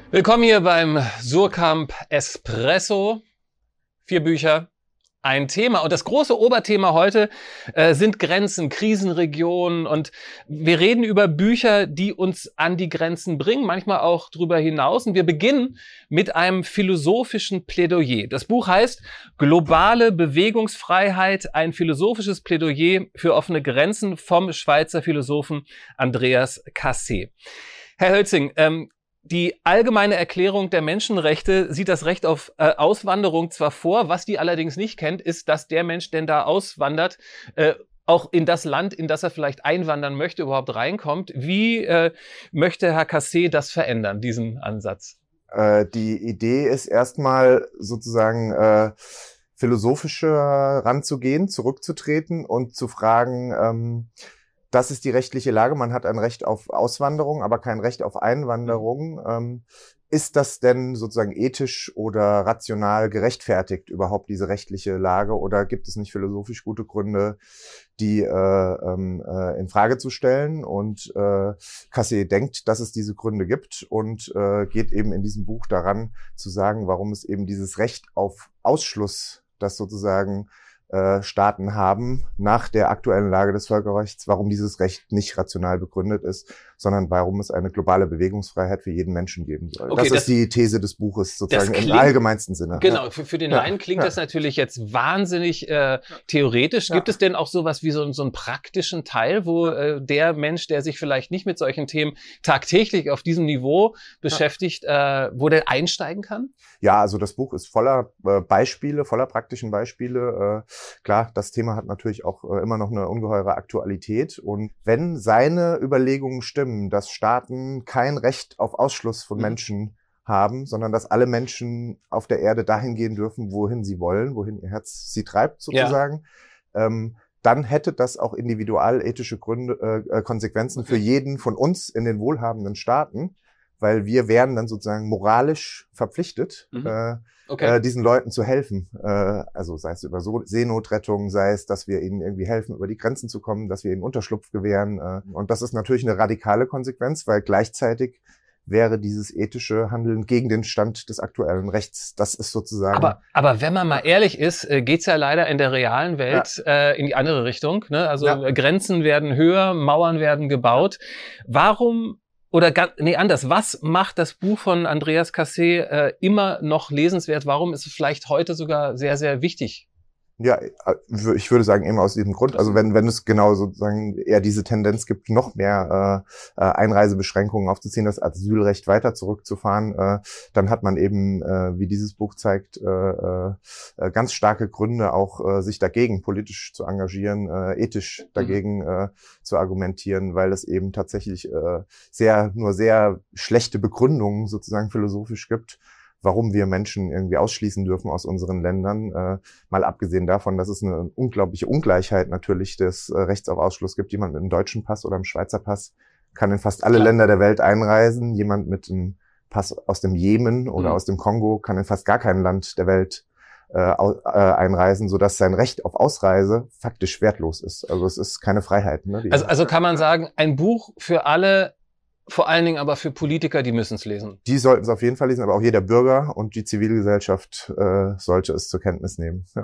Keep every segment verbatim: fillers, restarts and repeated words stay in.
Willkommen hier beim Suhrkamp Espresso. Vier Bücher, ein Thema. Und das große Oberthema heute äh, sind Grenzen, Krisenregionen. Und wir reden über Bücher, die uns an die Grenzen bringen, manchmal auch darüber hinaus. Und wir beginnen mit einem philosophischen Plädoyer. Das Buch heißt Globale Bewegungsfreiheit, ein philosophisches Plädoyer für offene Grenzen vom Schweizer Philosophen Andreas Cassez. Herr Hölzing, ähm, die allgemeine Erklärung der Menschenrechte sieht das Recht auf äh, Auswanderung zwar vor, was die allerdings nicht kennt, ist, dass der Mensch, der da auswandert, äh, auch in das Land, in das er vielleicht einwandern möchte, überhaupt reinkommt. Wie äh, möchte Herr Cassez das verändern, diesen Ansatz? Äh, die Idee ist erstmal sozusagen äh, philosophischer ranzugehen, zurückzutreten und zu fragen, ähm, das ist die rechtliche Lage. Man hat ein Recht auf Auswanderung, aber kein Recht auf Einwanderung. Ähm, ist das denn sozusagen ethisch oder rational gerechtfertigt, überhaupt diese rechtliche Lage? Oder gibt es nicht philosophisch gute Gründe, die äh, äh, in Frage zu stellen? Und äh, Cassez denkt, dass es diese Gründe gibt und äh, geht eben in diesem Buch daran, zu sagen, warum es eben dieses Recht auf Ausschluss, das sozusagen Staaten haben nach der aktuellen Lage des Völkerrechts, warum dieses Recht nicht rational begründet ist, sondern warum es eine globale Bewegungsfreiheit für jeden Menschen geben soll. Okay, das, das ist die These des Buches sozusagen klingt, im allgemeinsten Sinne. Genau, ja. für, für den Laien ja. klingt ja. das natürlich jetzt wahnsinnig äh, theoretisch. Ja. Gibt es denn auch sowas wie so, so einen praktischen Teil, wo äh, der Mensch, der sich vielleicht nicht mit solchen Themen tagtäglich auf diesem Niveau beschäftigt, ja. äh, wo der einsteigen kann? Ja, also das Buch ist voller äh, Beispiele, voller praktischen Beispiele. Äh, Klar, das Thema hat natürlich auch äh, immer noch eine ungeheure Aktualität. Und wenn seine Überlegungen stimmen, dass Staaten kein Recht auf Ausschluss von mhm. Menschen haben, sondern dass alle Menschen auf der Erde dahin gehen dürfen, wohin sie wollen, wohin ihr Herz sie treibt sozusagen, ja. ähm, dann hätte das auch individualethische Gründe, äh, Konsequenzen okay. für jeden von uns in den wohlhabenden Staaten, weil wir wären dann sozusagen moralisch verpflichtet, mhm. äh, Okay. Äh, diesen Leuten zu helfen. Äh, also sei es über so Seenotrettung, sei es, dass wir ihnen irgendwie helfen, über die Grenzen zu kommen, dass wir ihnen Unterschlupf gewähren. Äh, und das ist natürlich eine radikale Konsequenz, weil gleichzeitig wäre dieses ethische Handeln gegen den Stand des aktuellen Rechts. Das ist sozusagen... Aber, aber wenn man mal ehrlich ist, geht's ja leider in der realen Welt ja. äh, in die andere Richtung. Ne? Also ja. Grenzen werden höher, Mauern werden gebaut. Warum... Oder nee, anders. Was macht das Buch von Andreas Cassez äh, immer noch lesenswert? Warum ist es vielleicht heute sogar sehr, sehr wichtig? Ja, ich würde sagen, eben aus diesem Grund. Also wenn wenn es genau sozusagen eher diese Tendenz gibt, noch mehr äh, Einreisebeschränkungen aufzuziehen, das Asylrecht weiter zurückzufahren, äh, dann hat man eben, äh, wie dieses Buch zeigt, äh, äh, ganz starke Gründe, auch äh, sich dagegen politisch zu engagieren, äh, ethisch dagegen mhm. äh, zu argumentieren, weil es eben tatsächlich äh, sehr nur sehr schlechte Begründungen sozusagen philosophisch gibt, warum wir Menschen irgendwie ausschließen dürfen aus unseren Ländern, äh, mal abgesehen davon, dass es eine unglaubliche Ungleichheit natürlich des äh, Rechts auf Ausschluss gibt. Jemand mit einem deutschen Pass oder einem Schweizer Pass kann in fast alle Klar. Länder der Welt einreisen. Jemand mit einem Pass aus dem Jemen oder mhm. aus dem Kongo kann in fast gar kein Land der Welt äh, äh, einreisen, sodass sein Recht auf Ausreise faktisch wertlos ist. Also es ist keine Freiheit. Ne, also, also kann man sagen, ein Buch für alle, vor allen Dingen aber für Politiker, die müssen es lesen. Die sollten es auf jeden Fall lesen, aber auch jeder Bürger und die Zivilgesellschaft äh, sollte es zur Kenntnis nehmen. Ja.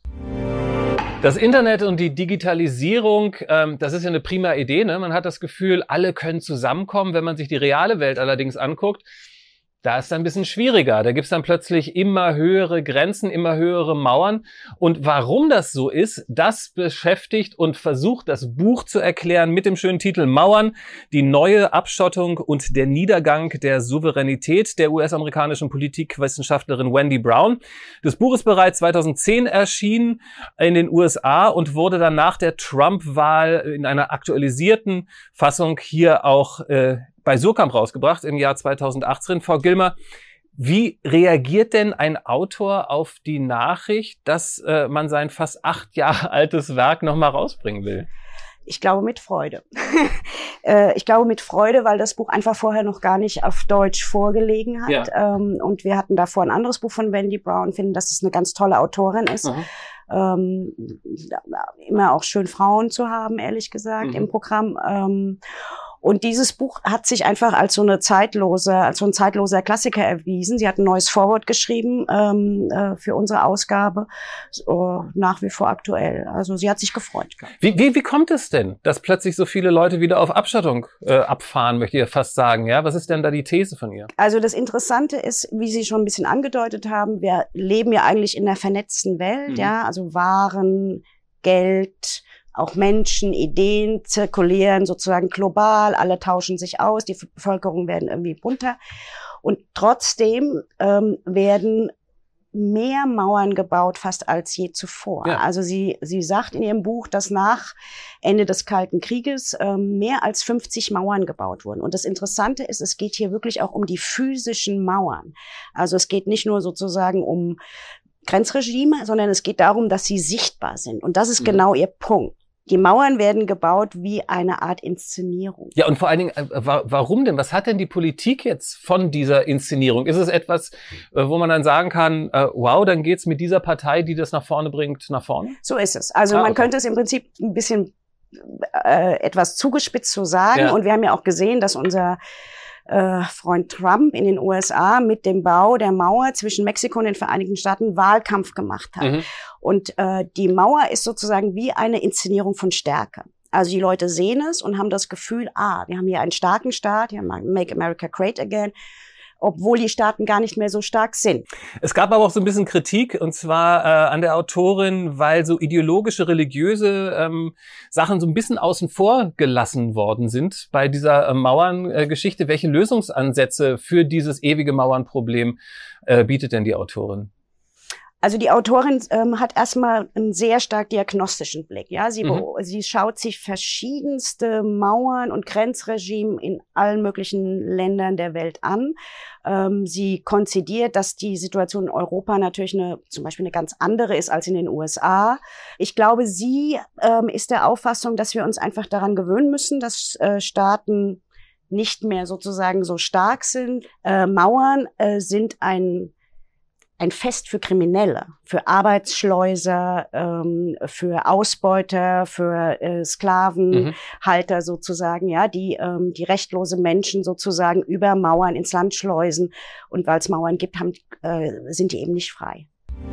Das Internet und die Digitalisierung, ähm, das ist ja eine prima Idee. Ne? Man hat das Gefühl, alle können zusammenkommen. Wenn man sich die reale Welt allerdings anguckt, da ist es ein bisschen schwieriger. Da gibt es dann plötzlich immer höhere Grenzen, immer höhere Mauern. Und warum das so ist, das beschäftigt und versucht das Buch zu erklären mit dem schönen Titel Mauern, die neue Abschottung und der Niedergang der Souveränität der U S-amerikanischen Politikwissenschaftlerin Wendy Brown. Das Buch ist bereits zweitausendzehn erschienen in den U S A und wurde dann nach der Trump-Wahl in einer aktualisierten Fassung hier auch äh, bei Suhrkamp rausgebracht im Jahr zweitausendachtzehn. Frau Gilmer, wie reagiert denn ein Autor auf die Nachricht, dass äh, man sein fast acht Jahre altes Werk nochmal rausbringen will? Ich glaube mit Freude. äh, ich glaube mit Freude, weil das Buch einfach vorher noch gar nicht auf Deutsch vorgelegen hat. Ja. Ähm, und wir hatten davor ein anderes Buch von Wendy Brown, finden, dass es eine ganz tolle Autorin ist. Mhm. Ähm, immer auch schön Frauen zu haben, ehrlich gesagt, mhm. im Programm. Ähm, Und dieses Buch hat sich einfach als so eine zeitlose, als so ein zeitloser Klassiker erwiesen. Sie hat ein neues Vorwort geschrieben ähm, äh, für unsere Ausgabe, so, nach wie vor aktuell. Also sie hat sich gefreut. Wie, wie, wie kommt es denn, dass plötzlich so viele Leute wieder auf Abschottung äh, abfahren, möchte ich fast sagen? Ja, was ist denn da die These von ihr? Also das Interessante ist, wie Sie schon ein bisschen angedeutet haben, wir leben ja eigentlich in einer vernetzten Welt, mhm. ja, also Waren, Geld, auch Menschen, Ideen zirkulieren sozusagen global, alle tauschen sich aus, die Bevölkerung werden irgendwie bunter. Und trotzdem ähm, werden mehr Mauern gebaut fast als je zuvor. Ja. Also sie sie sagt in ihrem Buch, dass nach Ende des Kalten Krieges ähm, mehr als fünfzig Mauern gebaut wurden. Und das Interessante ist, es geht hier wirklich auch um die physischen Mauern. Also es geht nicht nur sozusagen um Grenzregime, sondern es geht darum, dass sie sichtbar sind. Und das ist mhm. genau ihr Punkt. Die Mauern werden gebaut wie eine Art Inszenierung. Ja, und vor allen Dingen, äh, warum denn? Was hat denn die Politik jetzt von dieser Inszenierung? Ist es etwas, äh, wo man dann sagen kann, äh, wow, dann geht's mit dieser Partei, die das nach vorne bringt, nach vorne? So ist es. Also ah, man okay. könnte es im Prinzip ein bisschen äh, etwas zugespitzt so sagen. Ja. Und wir haben ja auch gesehen, dass unser Äh, Freund Trump in den U S A mit dem Bau der Mauer zwischen Mexiko und den Vereinigten Staaten Wahlkampf gemacht hat. Mhm. Und äh, die Mauer ist sozusagen wie eine Inszenierung von Stärke. Also die Leute sehen es und haben das Gefühl, ah, wir haben hier einen starken Staat, wir haben Make America Great Again, obwohl die Staaten gar nicht mehr so stark sind. Es gab aber auch so ein bisschen Kritik, und zwar äh, an der Autorin, weil so ideologische, religiöse ähm, Sachen so ein bisschen außen vor gelassen worden sind bei dieser äh, Mauerngeschichte. Äh, Welche Lösungsansätze für dieses ewige Mauernproblem äh, bietet denn die Autorin? Also die Autorin ähm, hat erstmal einen sehr stark diagnostischen Blick. Ja, sie, mhm. sie schaut sich verschiedenste Mauern und Grenzregime in allen möglichen Ländern der Welt an. Ähm, sie konzidiert, dass die Situation in Europa natürlich eine, zum Beispiel eine ganz andere ist als in den U S A. Ich glaube, sie ähm, ist der Auffassung, dass wir uns einfach daran gewöhnen müssen, dass äh, Staaten nicht mehr sozusagen so stark sind. Äh, Mauern äh, sind ein ein Fest für Kriminelle, für Arbeitsschleuser, ähm, für Ausbeuter, für äh, Sklavenhalter mhm. sozusagen, ja, die ähm, die rechtlose Menschen sozusagen über Mauern ins Land schleusen. Und weil es Mauern gibt, haben, äh, sind die eben nicht frei.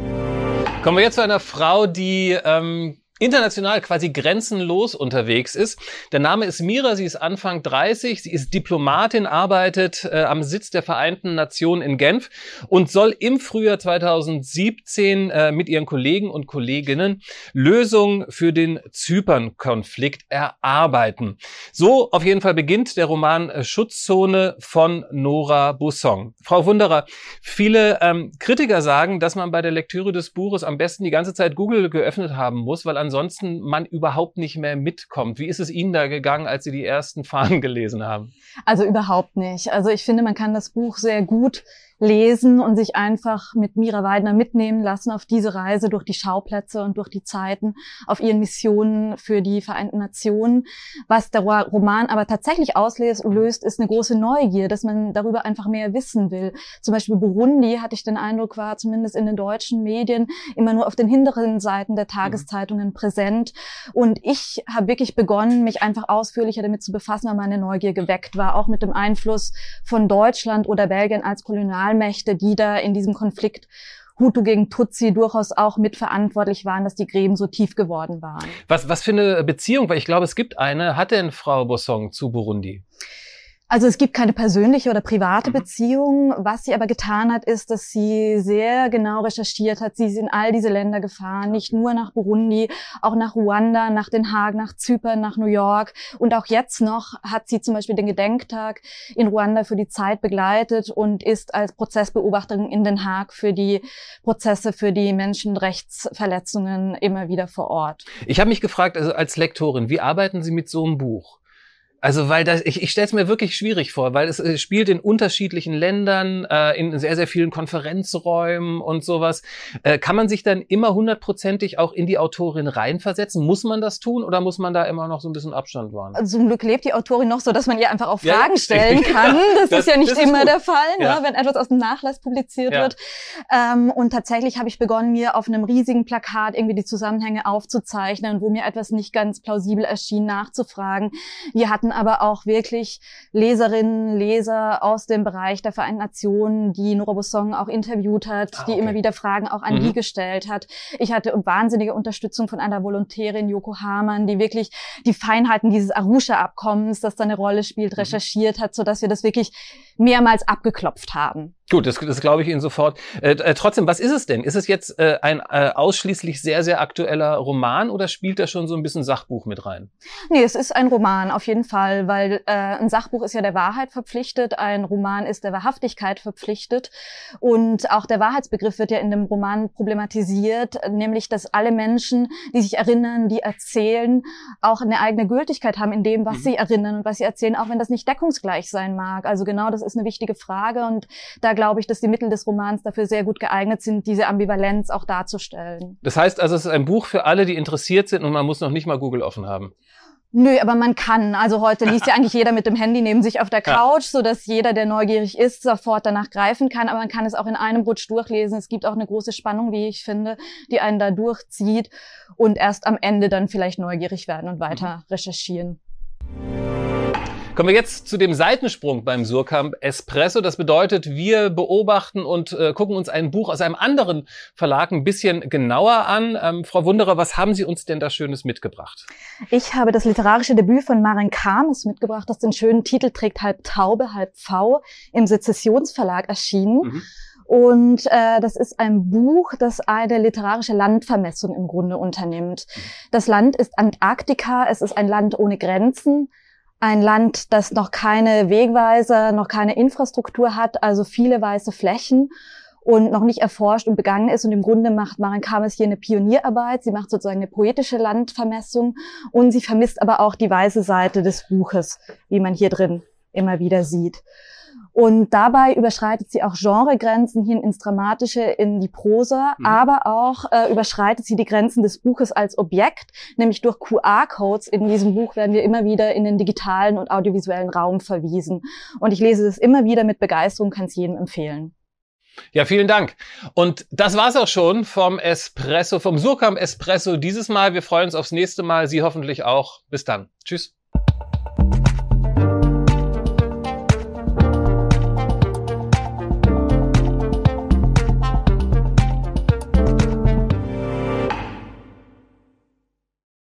Kommen wir jetzt zu einer Frau, die ähm international quasi grenzenlos unterwegs ist. Der Name ist Mira, sie ist Anfang dreißig, sie ist Diplomatin, arbeitet äh, am Sitz der Vereinten Nationen in Genf und soll im Frühjahr zweitausendsiebzehn äh, mit ihren Kollegen und Kolleginnen Lösungen für den Zypern-Konflikt erarbeiten. So auf jeden Fall beginnt der Roman äh, Schutzzone von Nora Busson. Frau Wunderer, viele ähm, Kritiker sagen, dass man bei der Lektüre des Buches am besten die ganze Zeit Google geöffnet haben muss, weil ansonsten man überhaupt nicht mehr mitkommt. Wie ist es Ihnen da gegangen, als Sie die ersten Fahnen gelesen haben? Also überhaupt nicht. Also ich finde, man kann das Buch sehr gut lesen und sich einfach mit Mira Weidner mitnehmen lassen auf diese Reise durch die Schauplätze und durch die Zeiten, auf ihren Missionen für die Vereinten Nationen. Was der Roman aber tatsächlich auslöst, ist eine große Neugier, dass man darüber einfach mehr wissen will. Zum Beispiel Burundi, hatte ich den Eindruck, war zumindest in den deutschen Medien immer nur auf den hinteren Seiten der Tageszeitungen präsent. Und ich habe wirklich begonnen, mich einfach ausführlicher damit zu befassen, weil meine Neugier geweckt war, auch mit dem Einfluss von Deutschland oder Belgien als Kolonial Mächte, die da in diesem Konflikt Hutu gegen Tutsi durchaus auch mitverantwortlich waren, dass die Gräben so tief geworden waren. Was, was für eine Beziehung, weil ich glaube, es gibt eine, hat denn Frau Busson zu Burundi? Also es gibt keine persönliche oder private Beziehung. Was sie aber getan hat, ist, dass sie sehr genau recherchiert hat. Sie ist in all diese Länder gefahren, nicht nur nach Burundi, auch nach Ruanda, nach Den Haag, nach Zypern, nach New York. Und auch jetzt noch hat sie zum Beispiel den Gedenktag in Ruanda für die Zeit begleitet und ist als Prozessbeobachterin in Den Haag für die Prozesse für die Menschenrechtsverletzungen immer wieder vor Ort. Ich habe mich gefragt, also als Lektorin, wie arbeiten Sie mit so einem Buch? Also weil das, ich, ich stelle es mir wirklich schwierig vor, weil es, es spielt in unterschiedlichen Ländern, äh, in sehr, sehr vielen Konferenzräumen und sowas. Äh, kann man sich dann immer hundertprozentig auch in die Autorin reinversetzen? Muss man das tun oder muss man da immer noch so ein bisschen Abstand wahren? Also zum Glück lebt die Autorin noch so, dass man ihr einfach auch Fragen ja, stellen kann. Das, das ist ja nicht immer der Fall, ja. ne, wenn etwas aus dem Nachlass publiziert ja. wird. Ähm, und tatsächlich habe ich begonnen, mir auf einem riesigen Plakat irgendwie die Zusammenhänge aufzuzeichnen, wo mir etwas nicht ganz plausibel erschien, nachzufragen. Wir hatten hatten aber auch wirklich Leserinnen, Leser aus dem Bereich der Vereinten Nationen, die Nora Bosson auch interviewt hat, ah, okay. die immer wieder Fragen auch an mhm. die gestellt hat. Ich hatte wahnsinnige Unterstützung von einer Volontärin, Yoko Hamann, die wirklich die Feinheiten dieses Arusha-Abkommens, das da eine Rolle spielt, mhm. recherchiert hat, sodass wir das wirklich mehrmals abgeklopft haben. Gut, das, das glaube ich Ihnen sofort. Äh, äh, trotzdem, was ist es denn? Ist es jetzt äh, ein äh, ausschließlich sehr, sehr aktueller Roman oder spielt da schon so ein bisschen Sachbuch mit rein? Nee, es ist ein Roman, auf jeden Fall, weil äh, ein Sachbuch ist ja der Wahrheit verpflichtet, ein Roman ist der Wahrhaftigkeit verpflichtet und auch der Wahrheitsbegriff wird ja in dem Roman problematisiert, nämlich, dass alle Menschen, die sich erinnern, die erzählen, auch eine eigene Gültigkeit haben in dem, was mhm. sie erinnern und was sie erzählen, auch wenn das nicht deckungsgleich sein mag. Also genau, das ist eine wichtige Frage und da glaube ich, dass die Mittel des Romans dafür sehr gut geeignet sind, diese Ambivalenz auch darzustellen. Das heißt also, es ist ein Buch für alle, die interessiert sind und man muss noch nicht mal Google offen haben. Nö, aber man kann. Also heute liest ja eigentlich jeder mit dem Handy neben sich auf der Couch, ja. sodass jeder, der neugierig ist, sofort danach greifen kann. Aber man kann es auch in einem Rutsch durchlesen. Es gibt auch eine große Spannung, wie ich finde, die einen da durchzieht und erst am Ende dann vielleicht neugierig werden und weiter mhm. recherchieren. Kommen wir jetzt zu dem Seitensprung beim Suhrkamp Espresso. Das bedeutet, wir beobachten und äh, gucken uns ein Buch aus einem anderen Verlag ein bisschen genauer an. Ähm, Frau Wunderer, was haben Sie uns denn da Schönes mitgebracht? Ich habe das literarische Debüt von Maren Kames mitgebracht, das den schönen Titel trägt, Halb Taube, Halb Pfau, im Sezessionsverlag erschienen. Mhm. Und äh, das ist ein Buch, das eine literarische Landvermessung im Grunde unternimmt. Mhm. Das Land ist Antarktika, es ist ein Land ohne Grenzen. Ein Land, das noch keine Wegweiser, noch keine Infrastruktur hat, also viele weiße Flächen und noch nicht erforscht und begangen ist. Und im Grunde macht Maren Kames hier eine Pionierarbeit. Sie macht sozusagen eine poetische Landvermessung und sie vermisst aber auch die weiße Seite des Buches, wie man hier drin immer wieder sieht. Und dabei überschreitet sie auch Genregrenzen hin ins Dramatische, in die Prosa, mhm. aber auch äh, überschreitet sie die Grenzen des Buches als Objekt, nämlich durch Q R-Codes. In diesem Buch werden wir immer wieder in den digitalen und audiovisuellen Raum verwiesen. Und ich lese es immer wieder mit Begeisterung, kann es jedem empfehlen. Ja, vielen Dank. Und das war's auch schon vom Espresso, vom Suhrkamp Espresso dieses Mal. Wir freuen uns aufs nächste Mal. Sie hoffentlich auch. Bis dann. Tschüss.